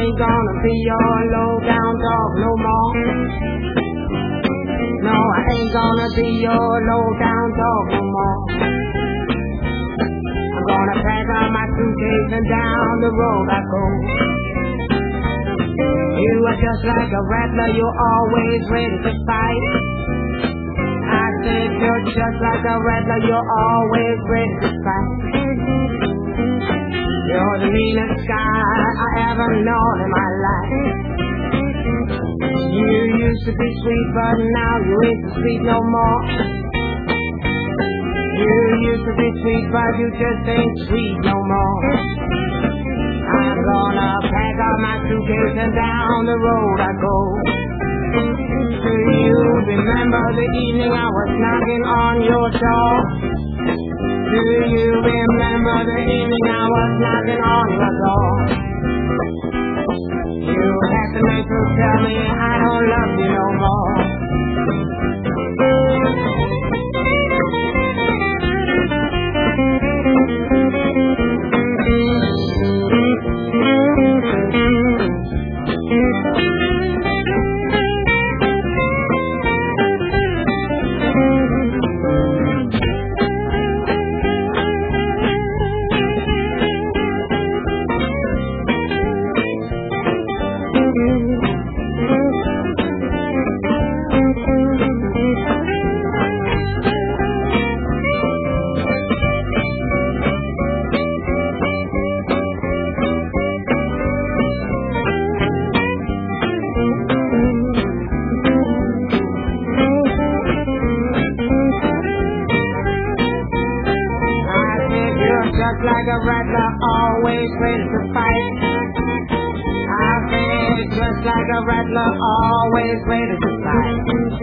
ain't gonna be your low down dog no more. No, I ain't gonna be your low down dog no more. I'm gonna pack up my suitcase and down the road I go. You are just like a rattler, you're always ready to fight. I said you're just like a rattler, you're always ready to fight. You're the meanest guy I ever known in my life. You used to be sweet, but now you ain't so sweet no more. You used to be sweet, but you just ain't sweet no more. I'm gonna pack up my suitcase and down the road I go. Do you remember the evening I was knocking on your door? Do you remember the evening I was knocking on your door? You had the nerve to tell me I don't love you no more. Like a rattler, always ready to fight. I said just like a rattler, always ready to fight.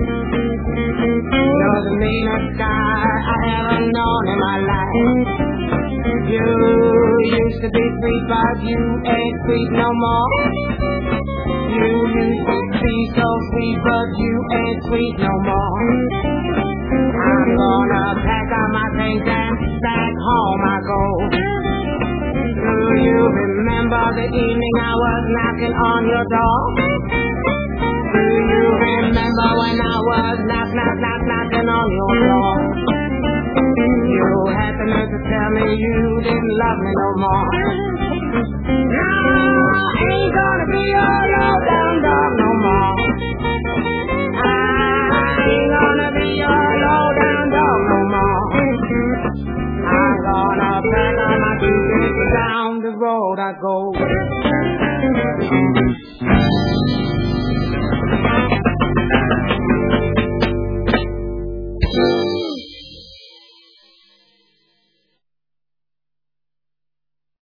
You're the meanest guy I ever known in my life. You used to be sweet, but you ain't sweet no more. You used to be so sweet, but you ain't sweet no more. I'm gonna pack up my things and back home I go. Do you remember the evening I was knocking on your door? Do you remember when I was knocking on your door? You had the nerve to tell me you didn't love me no more. No, I ain't gonna be your low down dog no more. I ain't gonna be your low down dog no more. I'm gonna pack on my suitcase down the road I go.